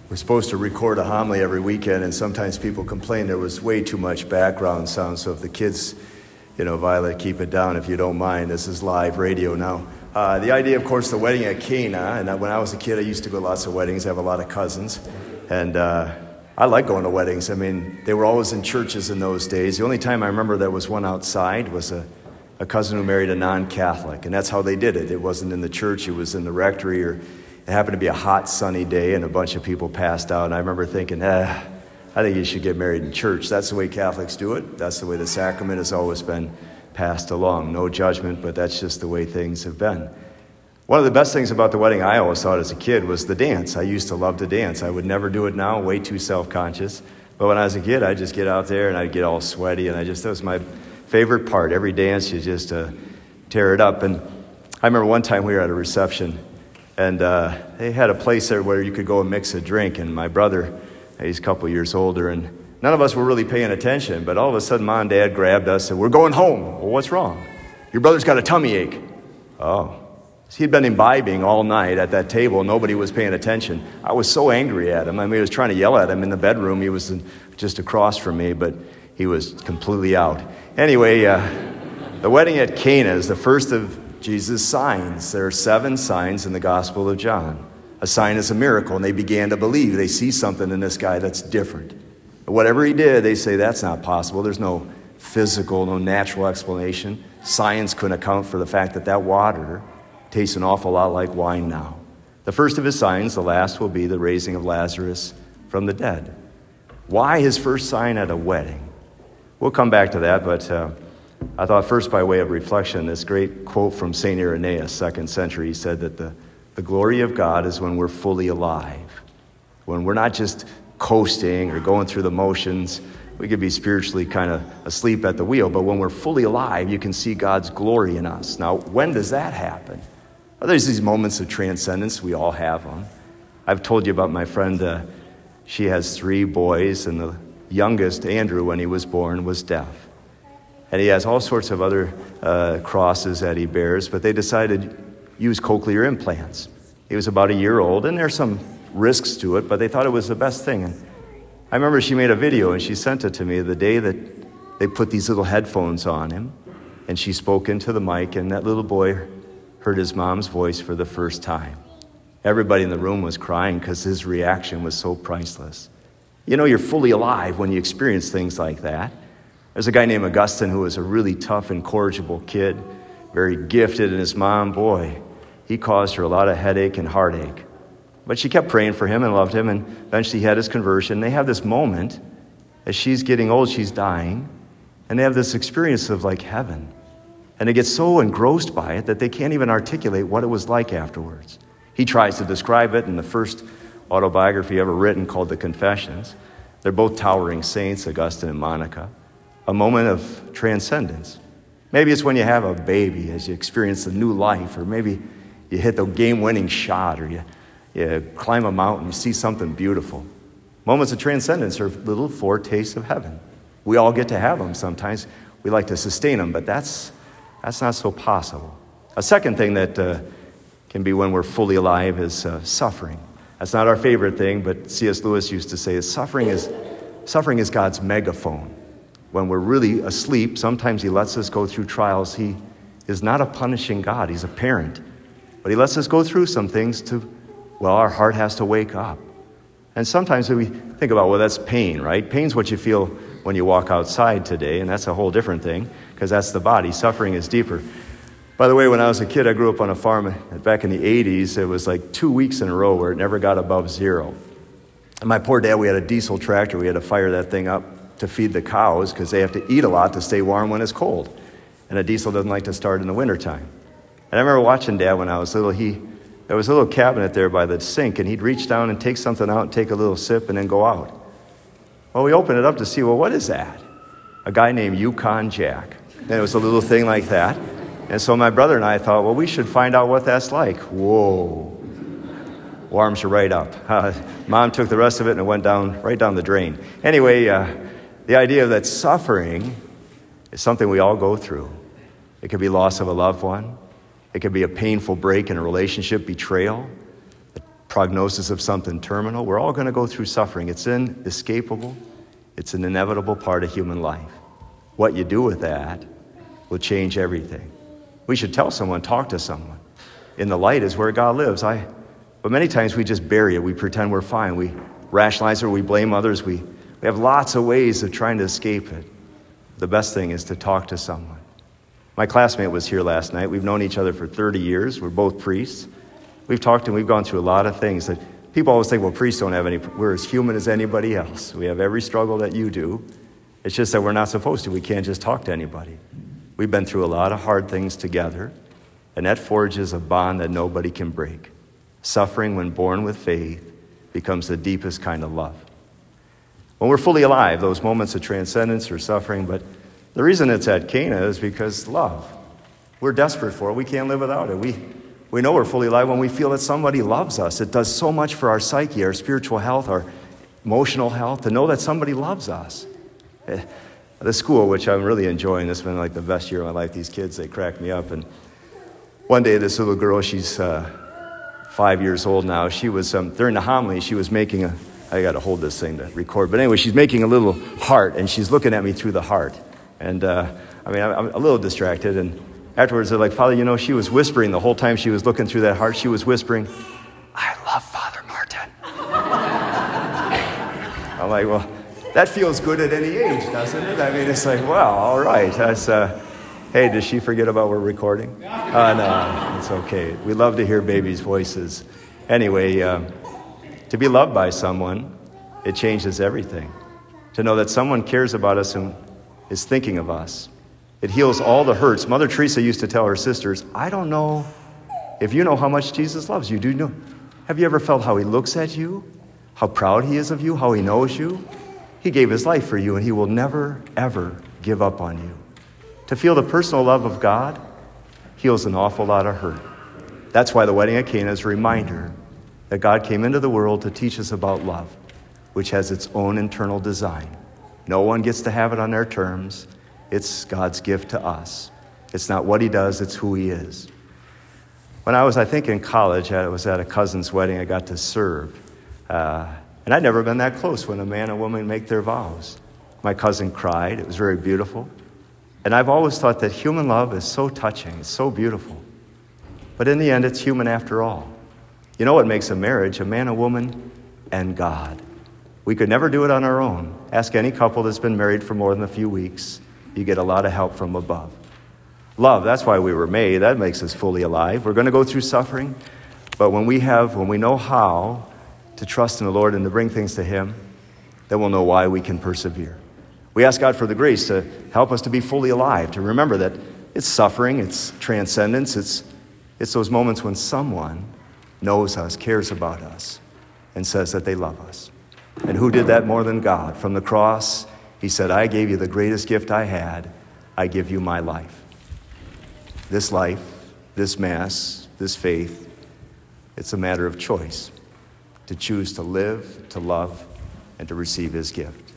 We're supposed to record a homily every weekend, and sometimes people complain there was way too much background sound. So if the kids, Violet, keep it down if you don't mind. This is live radio now. The idea, of course, the wedding at Cana. And when I was a kid, I used to go to lots of weddings. I have a lot of cousins. And I like going to weddings. I mean, they were always in churches in those days. The only time I remember there was one outside was a cousin who married a non-Catholic. And that's how they did it. It wasn't in the church. It was in the rectory, or it happened to be a hot, sunny day, and a bunch of people passed out. And I remember thinking, I think you should get married in church. That's the way Catholics do it. That's the way the sacrament has always been passed along. No judgment, but that's just the way things have been. One of the best things about the wedding I always thought as a kid was the dance. I used to love to dance. I would never do it now, way too self-conscious. But when I was a kid, I'd just get out there and I'd get all sweaty, and that was my favorite part. Every dance, you just tear it up. And I remember one time we were at a reception, and they had a place there where you could go and mix a drink. And my brother, he's a couple years older, and none of us were really paying attention. But all of a sudden, Mom and Dad grabbed us and we're going home. Well, what's wrong? Your brother's got a tummy ache. Oh. He'd been imbibing all night at that table. Nobody was paying attention. I was so angry at him. I mean, I was trying to yell at him in the bedroom. He was just across from me, but he was completely out. Anyway, the wedding at Cana is the first of Jesus' signs. There are 7 signs in the Gospel of John. A sign is a miracle, and they began to believe. They see something in this guy that's different. But whatever he did, they say that's not possible. There's no physical, no natural explanation. Science couldn't account for the fact that water tastes an awful lot like wine now. The first of his signs, the last, will be the raising of Lazarus from the dead. Why his first sign at a wedding? We'll come back to that, but I thought first, by way of reflection, this great quote from St. Irenaeus, 2nd century. He said that the glory of God is when we're fully alive, when we're not just coasting or going through the motions. We could be spiritually kind of asleep at the wheel, but when we're fully alive, you can see God's glory in us. Now, when does that happen? Well, there's these moments of transcendence. We all have them. I've told you about my friend. She has 3 boys, and the youngest, Andrew, when he was born, was deaf. And he has all sorts of other crosses that he bears, but they decided to use cochlear implants. He was about a year old, and there's some risks to it, but they thought it was the best thing. And I remember she made a video, and she sent it to me the day that they put these little headphones on him, and she spoke into the mic, and that little boy heard his mom's voice for the first time. Everybody in the room was crying because his reaction was so priceless. You're fully alive when you experience things like that. There's a guy named Augustine who was a really tough, incorrigible kid, very gifted, and his mom, boy, he caused her a lot of headache and heartache. But she kept praying for him and loved him, and eventually he had his conversion. They have this moment, as she's getting old, she's dying, and they have this experience of like heaven. And they get so engrossed by it that they can't even articulate what it was like afterwards. He tries to describe it in the first autobiography ever written called The Confessions. They're both towering saints, Augustine and Monica. A moment of transcendence. Maybe it's when you have a baby, as you experience a new life, or maybe you hit the game-winning shot, or you climb a mountain, you see something beautiful. Moments of transcendence are little foretastes of heaven. We all get to have them sometimes. We like to sustain them, but that's not so possible. A second thing that can be when we're fully alive is suffering. That's not our favorite thing, but C.S. Lewis used to say suffering is God's megaphone. When we're really asleep, sometimes he lets us go through trials. He is not a punishing God. He's a parent. But he lets us go through some things our heart has to wake up. And sometimes we think about, that's pain, right? Pain's what you feel when you walk outside today, and that's a whole different thing, because that's the body. Suffering is deeper. By the way, when I was a kid, I grew up on a farm back in the 80s. It was like 2 weeks in a row where it never got above 0. And my poor dad, we had a diesel tractor. We had to fire that thing up to feed the cows because they have to eat a lot to stay warm when it's cold. And a diesel doesn't like to start in the wintertime. And I remember watching Dad when I was little. There was a little cabinet there by the sink, and he'd reach down and take something out and take a little sip and then go out. Well, we opened it up to see, what is that? A guy named Yukon Jack. And it was a little thing like that. And so my brother and I thought, we should find out what that's like. Whoa. Warms you right up. Mom took the rest of it and it went right down the drain. Anyway, the idea that suffering is something we all go through. It could be loss of a loved one. It could be a painful break in a relationship, betrayal. prognosis of something terminal. We're all going to go through suffering. It's inescapable. It's an inevitable part of human life. What you do with that will change everything. We should tell someone, talk to someone. In the light is where God lives. But many times we just bury it. We pretend we're fine. We rationalize it, we blame others. We have lots of ways of trying to escape it. The best thing is to talk to someone. My classmate was here last night. We've known each other for 30 years. We're both priests. We've talked and we've gone through a lot of things that people always think, well, priests don't have any, we're as human as anybody else. We have every struggle that you do. It's just that we're not supposed to. We can't just talk to anybody. We've been through a lot of hard things together, and that forges a bond that nobody can break. Suffering, when born with faith, becomes the deepest kind of love. When we're fully alive, those moments of transcendence or suffering, but the reason it's at Cana is because love. We're desperate for it. We can't live without it. We know we're fully alive when we feel that somebody loves us. It does so much for our psyche, our spiritual health, our emotional health, to know that somebody loves us. The school, which I'm really enjoying, this has been like the best year of my life. These kids, they crack me up. And one day, this little girl, she's 5 years old now. She was, during the homily, she was making I got to hold this thing to record. But anyway, she's making a little heart, and she's looking at me through the heart. And I'm a little distracted. And afterwards, they're like, Father, she was whispering the whole time she was looking through that heart. She was whispering, I love Father Martin. I'm like, well, that feels good at any age, doesn't it? I mean, it's like, well, all right. That's, hey, does she forget about we're recording? No, it's okay. We love to hear babies' voices. Anyway, to be loved by someone, it changes everything. To know that someone cares about us and is thinking of us. It heals all the hurts. Mother Teresa used to tell her sisters, I don't know if you know how much Jesus loves you. Do you know? Have you ever felt how he looks at you? How proud he is of you? How he knows you? He gave his life for you, and he will never, ever give up on you. To feel the personal love of God heals an awful lot of hurt. That's why the wedding at Cana is a reminder that God came into the world to teach us about love, which has its own internal design. No one gets to have it on their terms. It's God's gift to us. It's not what he does, it's who he is. When I was, in college, I was at a cousin's wedding. I got to serve. And I'd never been that close when a man and woman make their vows. My cousin cried. It was very beautiful. And I've always thought that human love is so touching. It's so beautiful. But in the end, it's human after all. You know what makes a marriage? A man, a woman, and God. We could never do it on our own. Ask any couple that's been married for more than a few weeks. You get a lot of help from above. Love, that's why we were made. That makes us fully alive. We're going to go through suffering. But when we know how to trust in the Lord and to bring things to him, then we'll know why we can persevere. We ask God for the grace to help us to be fully alive, to remember that it's suffering, it's transcendence, it's those moments when someone knows us, cares about us, and says that they love us. And who did that more than God? From the cross, he said, I gave you the greatest gift I had. I give you my life. This life, this mass, this faith, it's a matter of choice. To choose to live, to love, and to receive his gift.